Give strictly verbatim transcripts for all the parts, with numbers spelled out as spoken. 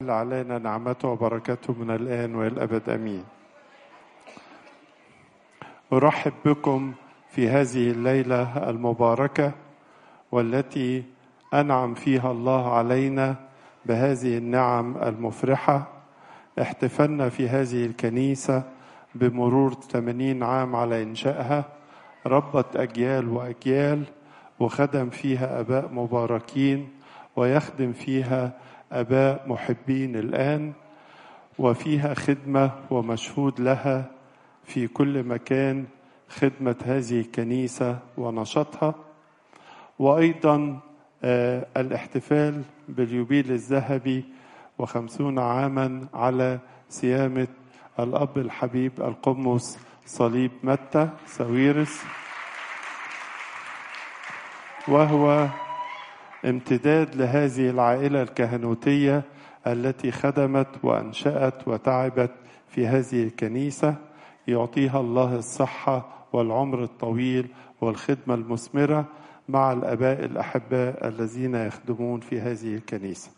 تحل علينا نعمته وبركاته من الآن والأبد أمين. أرحب بكم في هذه الليلة المباركة والتي أنعم فيها الله علينا بهذه النعم المفرحة. احتفلنا في هذه الكنيسة بمرور ثمانين عام على إنشائها، ربت أجيال وأجيال، وخدم فيها آباء مباركين ويخدم فيها آباء محبين الآن، وفيها خدمة ومشهود لها في كل مكان خدمة هذه الكنيسة ونشاطها. وأيضا آه الاحتفال باليوبيل الذهبي وخمسون عاما على صيامة الأب الحبيب القمص صليب متى ساويرس، وهو امتداد لهذه العائلة الكهنوتية التي خدمت وأنشأت وتعبت في هذه الكنيسة. يعطيها الله الصحة والعمر الطويل والخدمة المثمرة مع الآباء الأحباء الذين يخدمون في هذه الكنيسة.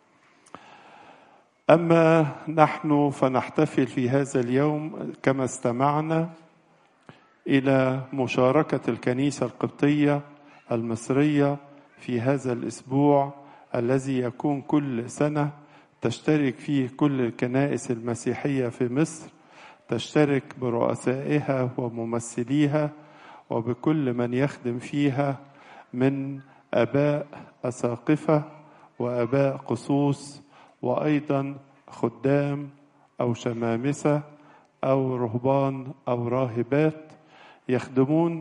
أما نحن فنحتفل في هذا اليوم كما استمعنا إلى مشاركة الكنيسة القبطية المصرية في هذا الأسبوع الذي يكون كل سنة تشترك فيه كل الكنائس المسيحية في مصر، تشترك برؤسائها وممثليها وبكل من يخدم فيها من آباء أساقفة وآباء قصوص، وأيضا خدام أو شمامسة أو رهبان أو راهبات يخدمون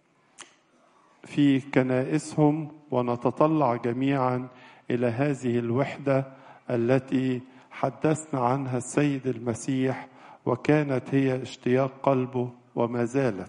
في كنائسهم. ونتطلع جميعا إلى هذه الوحدة التي حدثنا عنها السيد المسيح وكانت هي اشتياق قلبه وما زالت.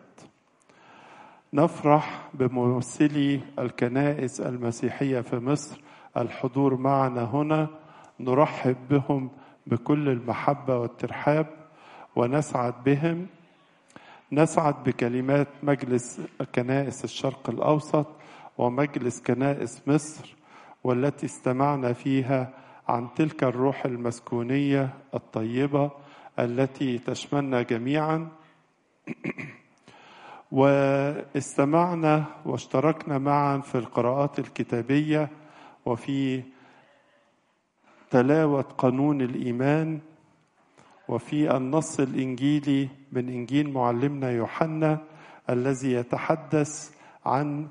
نفرح بممثلي الكنائس المسيحية في مصر الحضور معنا هنا، نرحب بهم بكل المحبة والترحاب ونسعد بهم. نسعد بكلمات مجلس كنائس الشرق الأوسط ومجلس كنائس مصر، والتي استمعنا فيها عن تلك الروح المسكونية الطيبة التي تشملنا جميعا. واستمعنا واشتركنا معا في القراءات الكتابية وفي تلاوة قانون الإيمان وفي النص الإنجيلي من إنجيل معلمنا يوحنا الذي يتحدث عن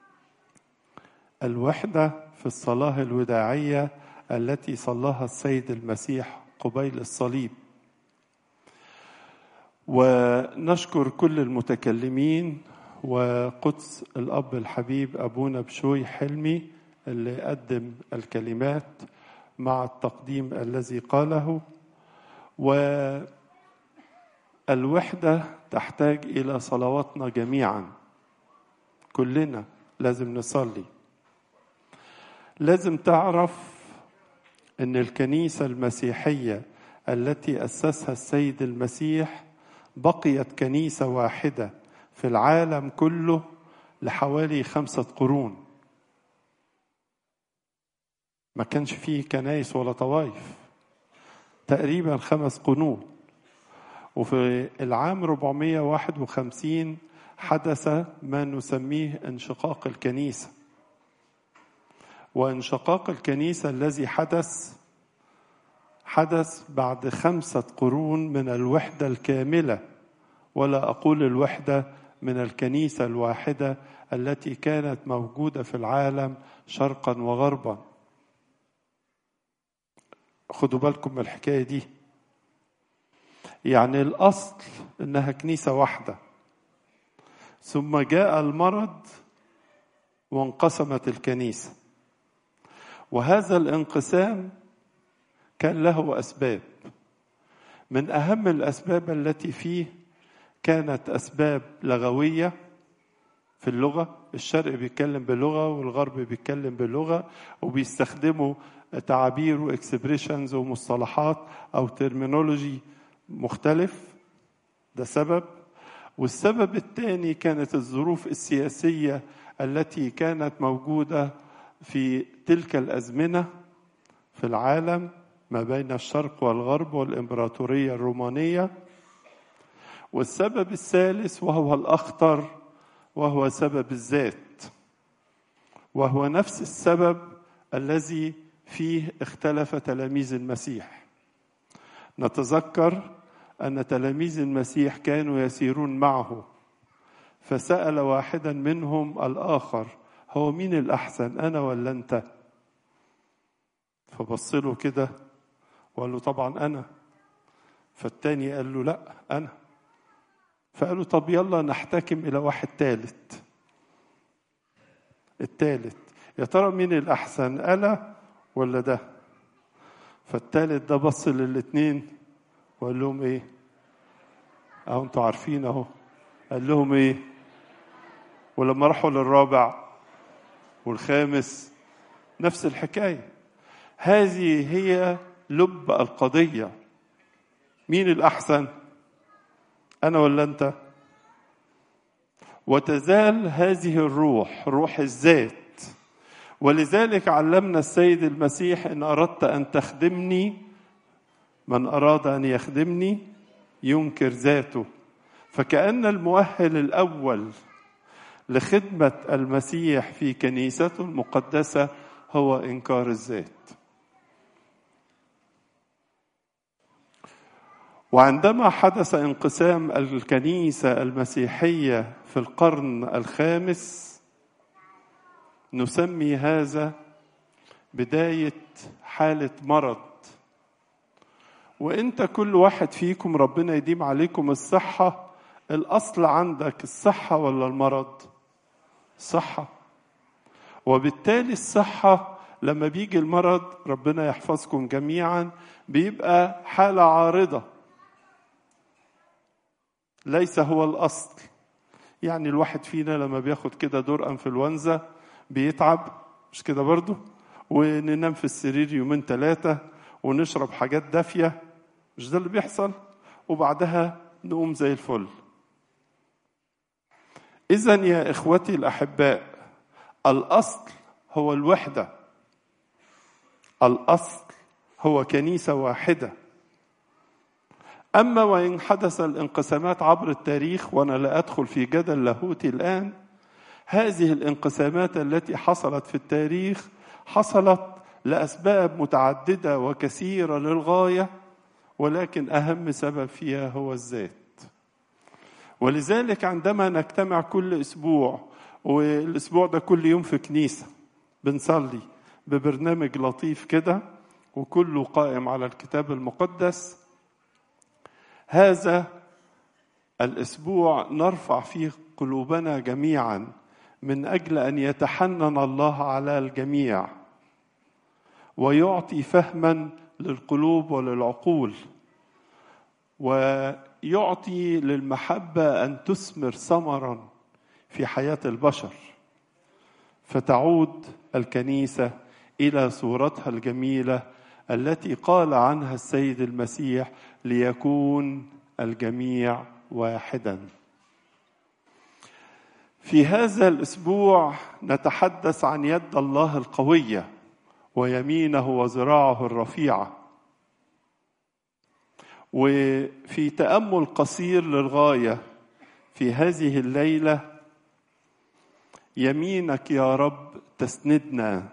الوحدة في الصلاة الوداعية التي صلاها السيد المسيح قبيل الصليب. ونشكر كل المتكلمين وقدس الأب الحبيب أبونا بشوي حلمي اللي قدم الكلمات مع التقديم الذي قاله. والوحدة تحتاج إلى صلواتنا جميعا، كلنا لازم نصلي. لازم تعرف أن الكنيسة المسيحية التي أسسها السيد المسيح بقيت كنيسة واحدة في العالم كله لحوالي خمسة قرون. ما كانش فيه كنائس ولا طوائف، تقريبا خمس قرون. وفي العام أربعمائة وواحد وخمسين حدث ما نسميه انشقاق الكنيسة. وانشقاق الكنيسة الذي حدث حدث بعد خمسة قرون من الوحدة الكاملة، ولا أقول الوحدة من الكنيسة الواحدة التي كانت موجودة في العالم شرقا وغربا. خدوا بالكم من الحكاية دي، يعني الأصل إنها كنيسة واحدة، ثم جاء المرض وانقسمت الكنيسة. وهذا الانقسام كان له أسباب. من أهم الأسباب التي فيه كانت أسباب لغوية في اللغة. الشرق بيتكلم بلغة والغرب بيتكلم بلغة، وبيستخدموا تعابير واكسبريشنز ومصطلحات أو ترمينولوجي مختلف. ده سبب. والسبب الثاني كانت الظروف السياسية التي كانت موجودة في تلك الأزمنة في العالم، ما بين الشرق والغرب والإمبراطورية الرومانية. والسبب الثالث وهو الأخطر وهو سبب الذات، وهو نفس السبب الذي فيه اختلف تلاميذ المسيح. نتذكر أن تلاميذ المسيح كانوا يسيرون معه، فسأل واحدا منهم الآخر: هو مين الأحسن، أنا ولا أنت؟ فبص له كده وقال له: طبعا أنا. فالتاني قال له: لا أنا. فقالوا: طب يلا نحتكم إلى واحد ثالث. الثالث يا ترى مين الأحسن، أنا ولا ده؟ فالثالث ده بص للاتنين وقال لهم إيه؟ أهو أنتوا عارفين أهو. قال لهم إيه؟ ولما راحوا للرابع والخامس نفس الحكاية. هذه هي لب القضية. مين الأحسن، أنا ولا أنت؟ وتزال هذه الروح روح الذات. ولذلك علمنا السيد المسيح: إن أردت أن تخدمني، من أراد أن يخدمني ينكر ذاته. فكأن المؤهل الأول لخدمة المسيح في كنيسته المقدسة هو إنكار الذات. وعندما حدث انقسام الكنيسة المسيحية في القرن الخامس، نسمي هذا بداية حالة مرض. وانت كل واحد فيكم ربنا يديم عليكم الصحة، الأصل عندك الصحة ولا المرض؟ الصحة. وبالتالي الصحة لما بيجي المرض، ربنا يحفظكم جميعا، بيبقى حالة عارضة، ليس هو الأصل. يعني الواحد فينا لما بياخد كده دور أنفلونزا بيتعب، مش كده برضو؟ وننام في السرير يومين ثلاثة ونشرب حاجات دافية، مش ده اللي بيحصل؟ وبعدها نقوم زي الفل. إذن يا إخوتي الأحباء، الأصل هو الوحدة، الأصل هو كنيسة واحدة. أما وإن حدث الانقسامات عبر التاريخ، وأنا لا أدخل في جدل لاهوتي الآن، هذه الانقسامات التي حصلت في التاريخ حصلت لأسباب متعددة وكثيرة للغاية، ولكن أهم سبب فيها هو الذات. ولذلك عندما نجتمع كل أسبوع، والأسبوع ده كل يوم في كنيسة بنصلي ببرنامج لطيف كده وكله قائم على الكتاب المقدس، هذا الأسبوع نرفع فيه قلوبنا جميعا من أجل أن يتحنن الله على الجميع ويعطي فهما للقلوب وللعقول، ويعطي للمحبة أن تثمر ثمرا في حياة البشر، فتعود الكنيسة إلى صورتها الجميلة التي قال عنها السيد المسيح: ليكون الجميع واحدا. في هذا الأسبوع نتحدث عن يد الله القوية ويمينه وذراعه الرفيعة. وفي تأمل قصير للغاية في هذه الليلة: يمينك يا رب تسندنا.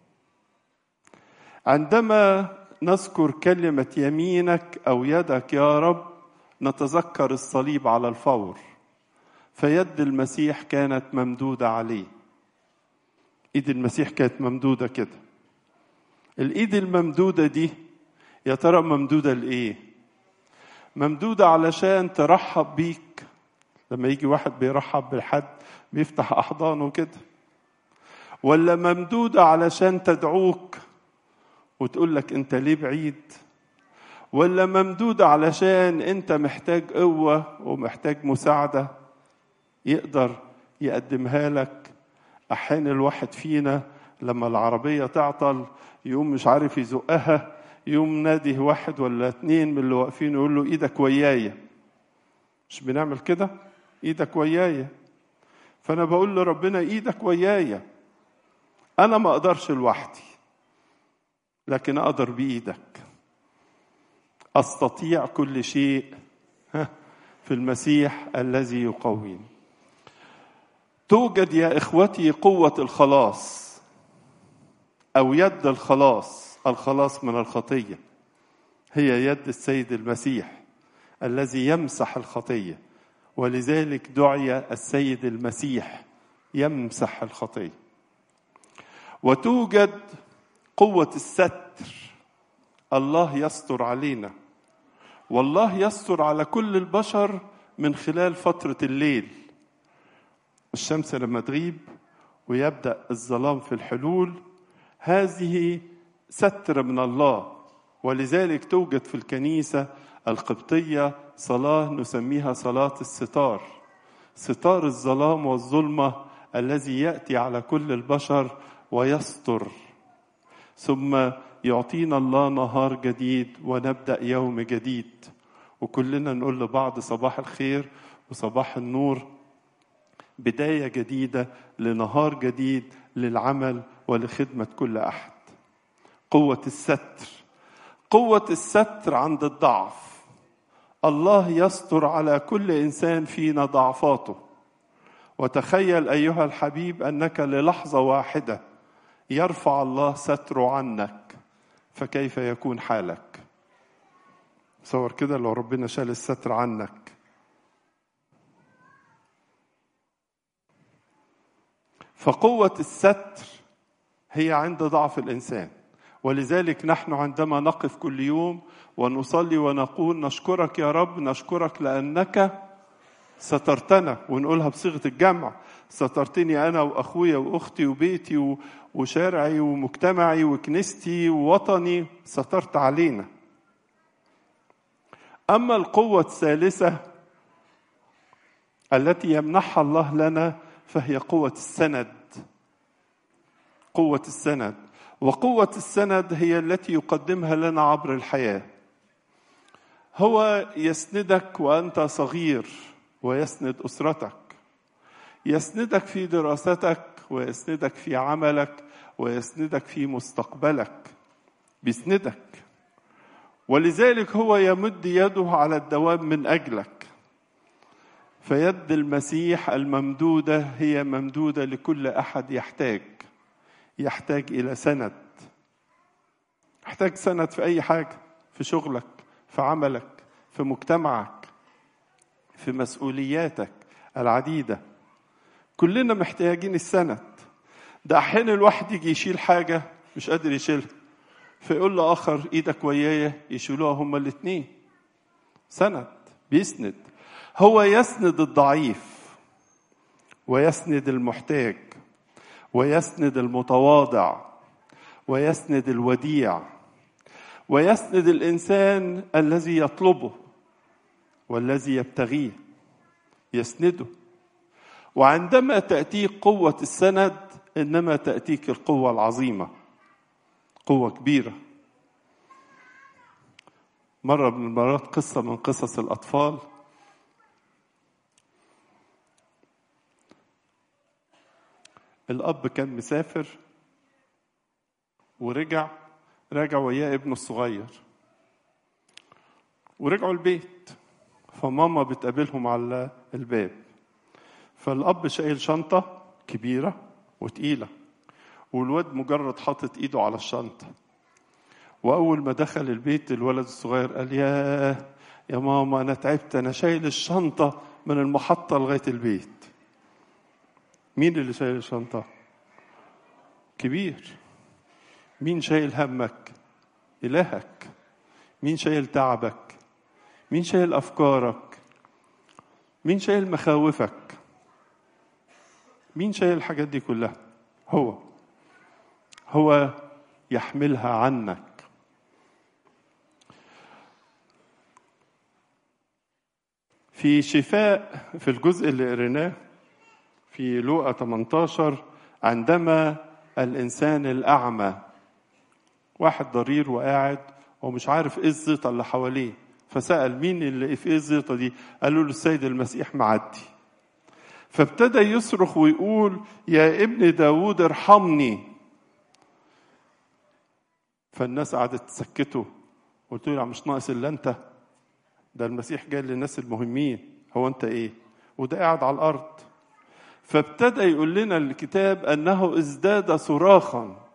عندما نذكر كلمة يمينك أو يدك يا رب، نتذكر الصليب على الفور، فيد المسيح كانت ممدودة عليه. إيد المسيح كانت ممدودة كده. الإيد الممدودة دي يا ترى ممدودة لإيه؟ ممدودة علشان ترحب بيك. لما يجي واحد بيرحب بالحد بيفتح أحضانه كده، ولا ممدودة علشان تدعوك وتقول لك أنت ليه بعيد، ولا ممدودة علشان أنت محتاج قوة ومحتاج مساعدة يقدر يقدمها لك. أحيانا الواحد فينا لما العربية تعطل يقوم مش عارف يزقها، يقوم نادي واحد ولا اتنين من اللي واقفين يقول له إيدك ويايا. مش بنعمل كده؟ إيدك ويايا. فأنا بقول لربنا: إيدك ويايا، أنا ما أقدرش لوحدي، لكن أقدر بإيدك. أستطيع كل شيء في المسيح الذي يقويني. توجد يا إخوتي قوة الخلاص أو يد الخلاص، الخلاص من الخطية هي يد السيد المسيح الذي يمسح الخطية، ولذلك دعي السيد المسيح يمسح الخطية. وتوجد قوة الستر، الله يستر علينا، والله يستر على كل البشر من خلال فترة الليل. الشمس لما تغيب ويبدأ الظلام في الحلول، هذه ستر من الله. ولذلك توجد في الكنيسة القبطية صلاة نسميها صلاة الستار، ستار الظلام والظلمة الذي يأتي على كل البشر ويستر، ثم يعطينا الله نهار جديد ونبدأ يوم جديد، وكلنا نقول لبعض صباح الخير وصباح النور، بداية جديدة لنهار جديد للعمل ولخدمة كل أحد. قوة الستر، قوة الستر عند الضعف. الله يستر على كل إنسان فينا ضعفاته. وتخيل أيها الحبيب أنك للحظة واحدة يرفع الله ستره عنك، فكيف يكون حالك؟ تصور كده لو ربنا شال الستر عنك. فقوة الستر هي عند ضعف الإنسان. ولذلك نحن عندما نقف كل يوم ونصلي ونقول نشكرك يا رب، نشكرك لأنك سترتنا، ونقولها بصيغة الجمع، سترتني أنا وأخويا وأختي وبيتي وشارعي ومجتمعي وكنيستي ووطني، سترت علينا. أما القوة الثالثة التي يمنحها الله لنا فهي قوة السند. قوة السند، وقوة السند هي التي يقدمها لنا عبر الحياة. هو يسندك وأنت صغير، ويسند أسرتك، يسندك في دراستك، ويسندك في عملك، ويسندك في مستقبلك، بيسندك. ولذلك هو يمد يده على الدوام من أجلك. فيد المسيح الممدودة هي ممدودة لكل أحد يحتاج يحتاج إلى سند. يحتاج سند في أي حاجة، في شغلك، في عملك، في مجتمعك، في مسؤولياتك العديدة. كلنا محتاجين السند. ده أحيانا الواحد يجي يشيل حاجة مش قادر يشيلها، فيقول لآخر إيدك ويايا، يشيلوها هما الاثنين. سند، بيسند. هو يسند الضعيف، ويسند المحتاج، ويسند المتواضع، ويسند الوديع، ويسند الإنسان الذي يطلبه والذي يبتغيه، يسنده. وعندما تأتيك قوة السند إنما تأتيك القوة العظيمة، قوة كبيرة. مرة من المرات قصة من قصص الأطفال، الأب كان مسافر ورجع رجع وياه ابنه الصغير، ورجعوا البيت، فماما بتقابلهم على الباب. فالأب شايل شنطة كبيرة وتقيلة، والولد مجرد حاطط إيده على الشنطة. وأول ما دخل البيت الولد الصغير قال يا يا ماما أنا تعبت، أنا شايل الشنطة من المحطة لغاية البيت. مين اللي شايل الشنطة؟ كبير. مين شايل همك؟ إلهك. مين شايل تعبك؟ مين شايل أفكارك؟ مين شايل مخاوفك؟ مين شايل الحاجات دي كلها؟ هو هو يحملها عنك. في شفاء في الجزء اللي قريناه في لوقا ثمانية عشر، عندما الإنسان الأعمى، واحد ضرير وقاعد ومش عارف إيه الزيطة اللي حواليه، فسأل مين اللي في إيه الزيطة دي؟ قالوا له السيد المسيح معدي. فابتدى يصرخ ويقول يا ابن داود ارحمني. فالناس قعدت تسكته قلت له مش ناقص إلا أنت، ده المسيح جاي للناس المهمين، هو أنت إيه؟ وده قاعد على الأرض. فابتدى يقول لنا الكتاب أنه ازداد صراخا،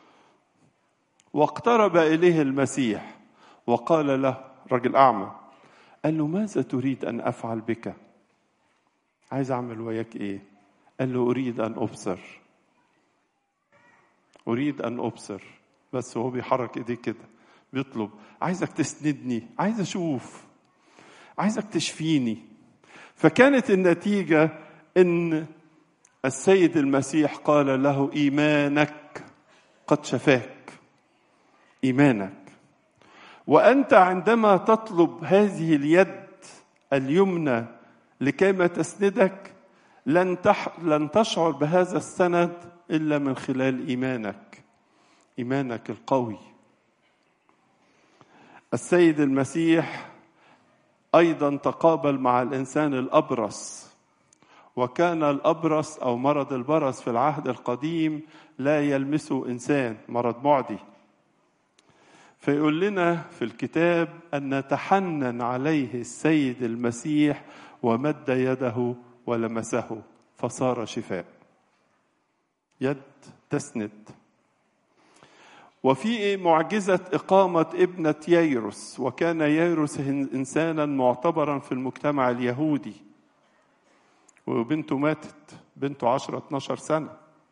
واقترب إليه المسيح وقال له، رجل أعمى، قال له ماذا تريد أن أفعل بك؟ عايز أعمل وياك إيه؟ قال له أريد أن أبصر، أريد أن أبصر. بس هو بيحرك إيديه كده بيطلب، عايزك تسندني، عايز أشوف، عايزك تشفيني. فكانت النتيجة إن السيد المسيح قال له إيمانك قد شفاك، إيمانك. وأنت عندما تطلب هذه اليد اليمنى لكيما تسندك لن تح... لن تشعر بهذا السند إلا من خلال إيمانك، إيمانك القوي. السيد المسيح أيضا تقابل مع الإنسان الأبرص، وكان الأبرص أو مرض البرص في العهد القديم لا يلمسه إنسان، مرض معدي. فيقول لنا في الكتاب أن تحنن عليه السيد المسيح ومد يده ولمسه فصار شفاء. يد تسند. وفي معجزة إقامة ابنة ييروس، وكان ييروس إنسانا معتبرا في المجتمع اليهودي، وبنته ماتت، بنته عشرة اتناشر سنة.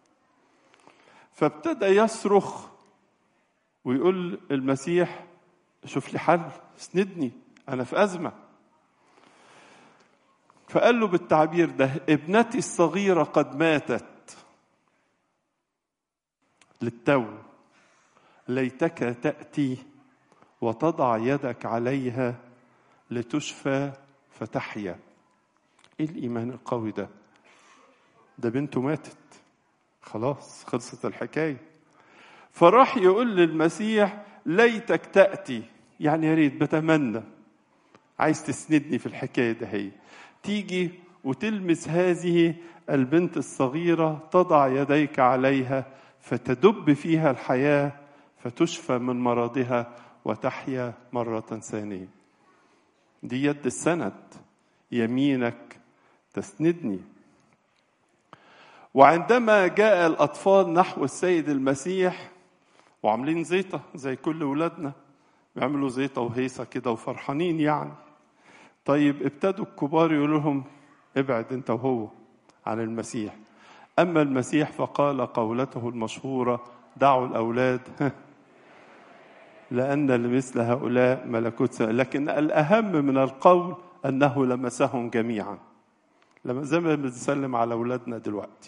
فابتدى يصرخ ويقول المسيح شوف لي حل، اسندني، أنا في أزمة. فقال له بالتعبير ده ابنتي الصغيرة قد ماتت للتو، ليتك تأتي وتضع يدك عليها لتشفى فتحيا. ايه الإيمان القوي ده؟ ده بنته ماتت، خلاص خلصت الحكاية. فراح يقول للمسيح ليتك تأتي، يعني يا ريت، بتمنى، عايز تسندني في الحكاية ده، هي تيجي وتلمس هذه البنت الصغيرة، تضع يديك عليها فتدب فيها الحياة فتشفى من مرضها وتحيا مرة ثانية. دي يد السند، يمينك تسندني. وعندما جاء الأطفال نحو السيد المسيح وعاملين زيطة زي كل ولادنا، بيعملوا زيطة وهيصة كده وفرحانين يعني. طيب ابتدوا الكبار يقولوا لهم ابعد انت وهو عن المسيح. أما المسيح فقال قولته المشهورة دعوا الأولاد لأن لمثل هؤلاء ملكوت سماء. لكن الأهم من القول أنه لمسهم جميعا، لما زي ما بنسلم على أولادنا دلوقتي.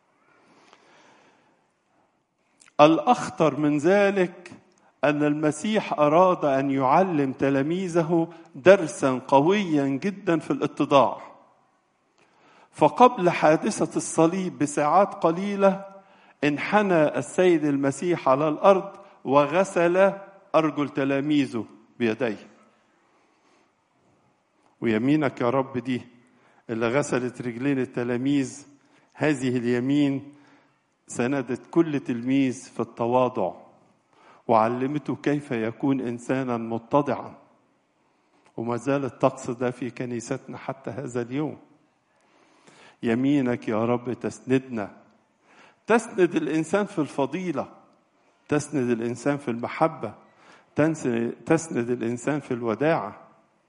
الأخطر من ذلك أن المسيح أراد أن يعلم تلاميذه درسا قويا جدا في الاتضاع. فقبل حادثة الصليب بساعات قليلة انحنى السيد المسيح على الأرض وغسل أرجل تلاميذه بيديه. ويمينك يا رب دي اللي غسلت رجلين التلاميذ، هذه اليمين سندت كل تلميذ في التواضع وعلمته كيف يكون إنسانا متضعا. وما زال الطقس ده في كنيستنا حتى هذا اليوم. يمينك يا رب تسندنا، تسند الإنسان في الفضيلة، تسند الإنسان في المحبة، تسند الإنسان في الوداعة.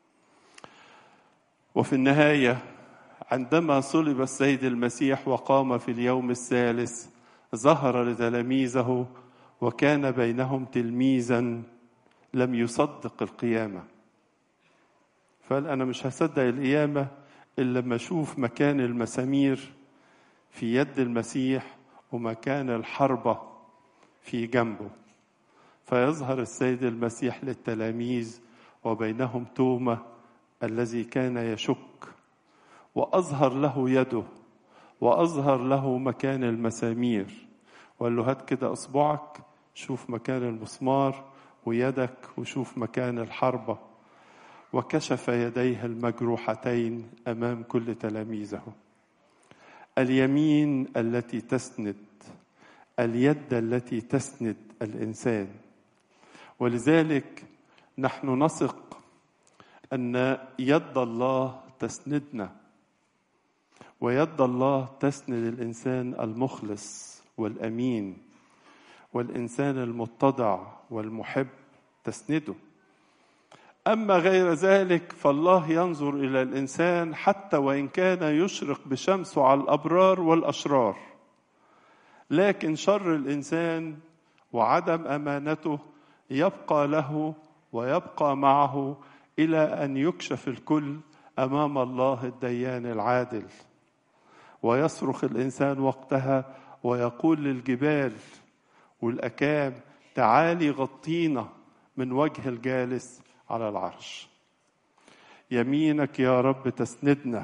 وفي النهاية عندما صلب السيد المسيح وقام في اليوم الثالث ظهر لتلاميذه، وكان بينهم تلميذا لم يصدق القيامة. فقال أنا مش هصدق القيامة إلا لما أشوف مكان المسامير في يد المسيح ومكان الحربة في جنبه. فيظهر السيد المسيح للتلاميذ وبينهم توما الذي كان يشك، وأظهر له يده وأظهر له مكان المسامير، وقال له هات كده أصبعك شوف مكان المسمار، ويدك وشوف مكان الحربة. وكشف يديه المجروحتين أمام كل تلاميذه. اليمين التي تسند، اليد التي تسند الإنسان. ولذلك نحن نثق أن يد الله تسندنا، ويد الله تسند الإنسان المخلص والأمين، والإنسان المتضع والمحب تسنده. أما غير ذلك فالله ينظر إلى الإنسان حتى وإن كان يشرق بشمسه على الأبرار والأشرار، لكن شر الإنسان وعدم أمانته يبقى له ويبقى معه إلى أن يكشف الكل أمام الله الديان العادل. ويصرخ الإنسان وقتها ويقول للجبال والأكام تعالي غطينا من وجه الجالس على العرش. يمينك يا رب تسندنا،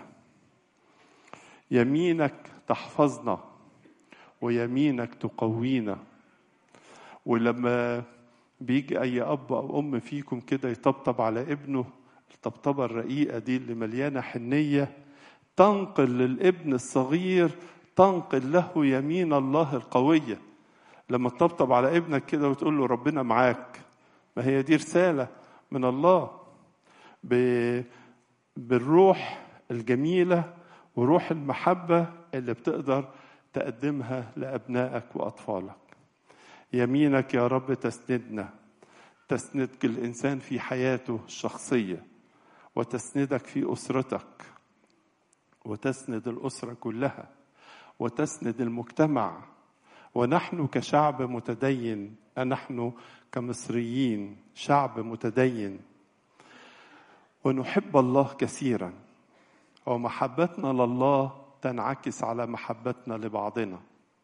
يمينك تحفظنا، ويمينك تقوينا. ولما بيجي أي أب أو أم فيكم كده يطبطب على ابنه الطبطبة الرقيقة دي اللي مليانة حنية، تنقل للابن الصغير، تنقل له يمين الله القوية. لما تطبطب على ابنك كده وتقول له ربنا معاك، ما هي دي رسالة من الله بالروح الجميلة وروح المحبة اللي بتقدر تقدمها لأبنائك وأطفالك. يمينك يا رب تسندنا، تسندك الإنسان في حياته الشخصية، وتسندك في أسرتك، وتسند الأسرة كلها، وتسند المجتمع. ونحن كشعب متدين، نحن كمصريين شعب متدين ونحب الله كثيرا، ومحبتنا لله تنعكس على محبتنا لبعضنا.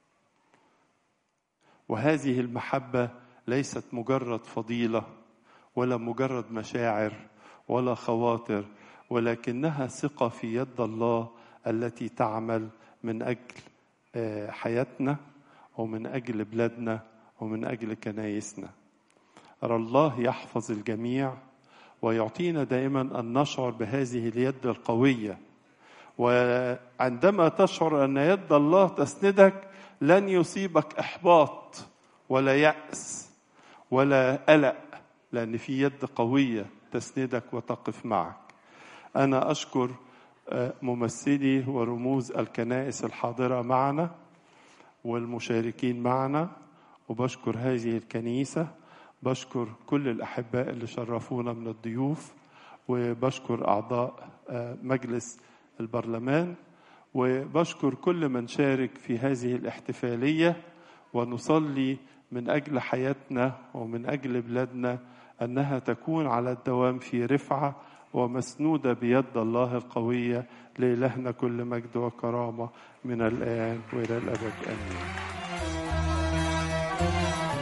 وهذه المحبة ليست مجرد فضيلة ولا مجرد مشاعر ولا خواطر، ولكنها ثقة في يد الله التي تعمل من أجل حياتنا ومن أجل بلادنا ومن أجل كنايسنا. أرى الله يحفظ الجميع ويعطينا دائما أن نشعر بهذه اليد القوية. وعندما تشعر أن يد الله تسندك لن يصيبك إحباط ولا يأس ولا قلق، لأن في يد قوية تسندك وتقف معك. أنا أشكر ممثلي ورموز الكنائس الحاضرة معنا والمشاركين معنا، وبشكر هذه الكنيسة، بشكر كل الأحباء اللي شرفونا من الضيوف، وبشكر أعضاء مجلس البرلمان، وبشكر كل من شارك في هذه الاحتفالية. ونصلي من أجل حياتنا ومن أجل بلادنا أنها تكون على الدوام في رفعة ومسنودة بيد الله القوية. لإلهنا كل مجد وكرامة من الآن وإلى الأبد، آمين.